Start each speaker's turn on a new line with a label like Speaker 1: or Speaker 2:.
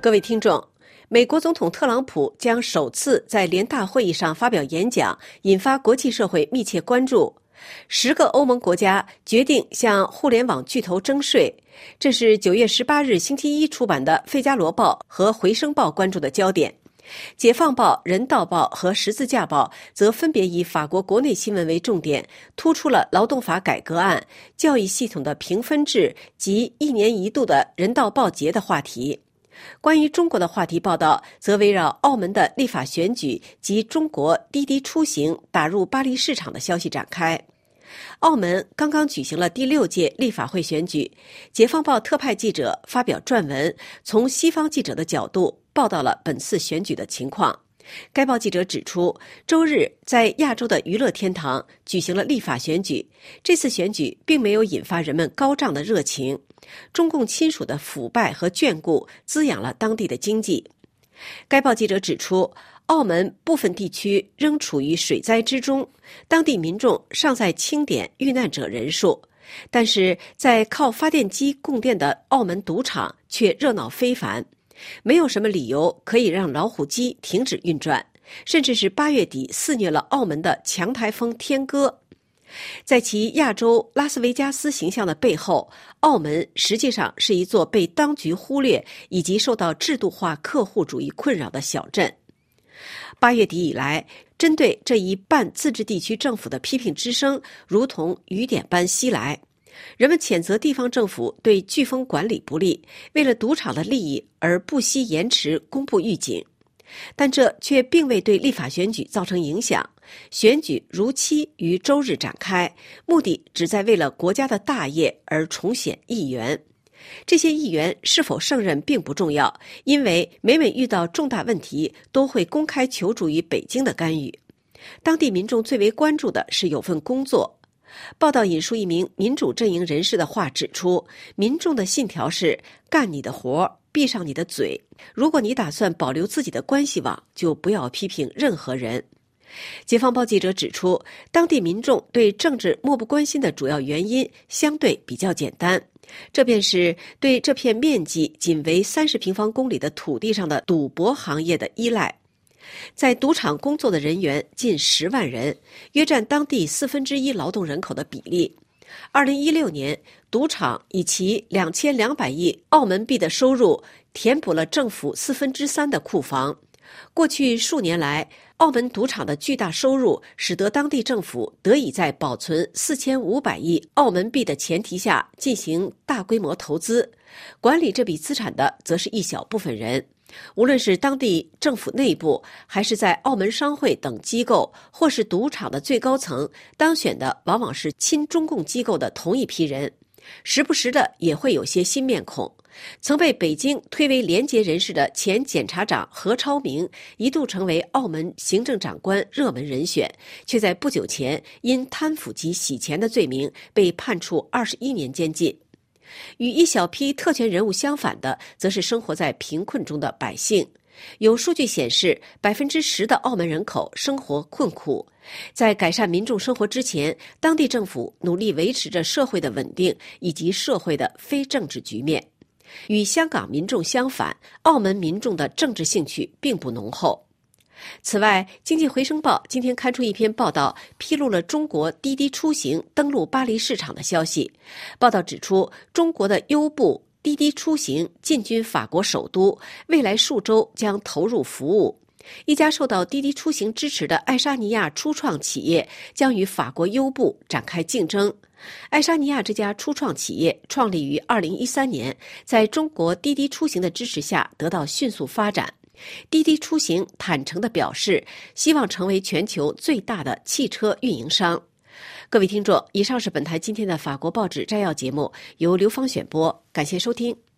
Speaker 1: 各位听众，美国总统特朗普将首次在联大会议上发表演讲，引发国际社会密切关注。10个欧盟国家决定向互联网巨头征税，这是9月18日星期一出版的《费加罗报》和《回声报》关注的焦点。解放报、人道报和十字架报则分别以法国国内新闻为重点，突出了劳动法改革案、教育系统的评分制及1年1度的人道报节的话题。关于中国的话题报道则围绕澳门的立法选举及中国滴滴出行打入巴黎市场的消息展开。澳门刚刚举行了第6届立法会选举，解放报特派记者发表撰文，从西方记者的角度报道了本次选举的情况。该报记者指出，周日在亚洲的娱乐天堂举行了立法选举，这次选举并没有引发人们高涨的热情。中共亲属的腐败和眷顾滋养了当地的经济。该报记者指出，澳门部分地区仍处于水灾之中，当地民众尚在清点遇难者人数，但是在靠发电机供电的澳门赌场却热闹非凡，没有什么理由可以让老虎机停止运转，甚至是8月底肆虐了澳门的强台风天鸽。在其亚洲拉斯维加斯形象的背后，澳门实际上是一座被当局忽略以及受到制度化客户主义困扰的小镇。8月底以来，针对这一半自治地区政府的批评之声如同雨点般袭来。人们谴责地方政府对飓风管理不力，为了赌场的利益而不惜延迟公布预警。但这却并未对立法选举造成影响，选举如期于周日展开，目的只在为了国家的大业而重选议员。这些议员是否胜任并不重要，因为每遇到重大问题都会公开求助于北京的干预。当地民众最为关注的是有份工作。报道引述一名民主阵营人士的话指出，民众的信条是干你的活，闭上你的嘴，如果你打算保留自己的关系网，就不要批评任何人。解放报记者指出，当地民众对政治漠不关心的主要原因相对比较简单，这便是对这片面积仅为30平方公里的土地上的赌博行业的依赖。在赌场工作的人员近10万人，约占当地1/4劳动人口的比例。2016年，赌场以其2200亿澳门币的收入填补了政府3/4的库房。过去数年来，澳门赌场的巨大收入使得当地政府得以在保存4500亿澳门币的前提下进行大规模投资，管理这笔资产的则是一小部分人。无论是当地政府内部，还是在澳门商会等机构，或是赌场的最高层，当选的往往是亲中共机构的同一批人，时不时的也会有些新面孔。曾被北京推为廉洁人士的前检察长何超明一度成为澳门行政长官热门人选，却在不久前因贪腐及洗钱的罪名被判处21年监禁。与一小批特权人物相反的，则是生活在贫困中的百姓。有数据显示，10%的澳门人口生活困苦。在改善民众生活之前，当地政府努力维持着社会的稳定以及社会的非政治局面。与香港民众相反，澳门民众的政治兴趣并不浓厚。此外，经济回声报今天刊出一篇报道，披露了中国滴滴出行登陆巴黎市场的消息。报道指出，中国的优步滴滴出行进军法国首都，未来数周将投入服务。一家受到滴滴出行支持的爱沙尼亚初创企业将与法国优步展开竞争。爱沙尼亚这家初创企业创立于2013年，在中国滴滴出行的支持下得到迅速发展。滴滴出行坦诚地表示，希望成为全球最大的汽车运营商。各位听众，以上是本台今天的法国报纸摘要节目，由刘芳选播，感谢收听。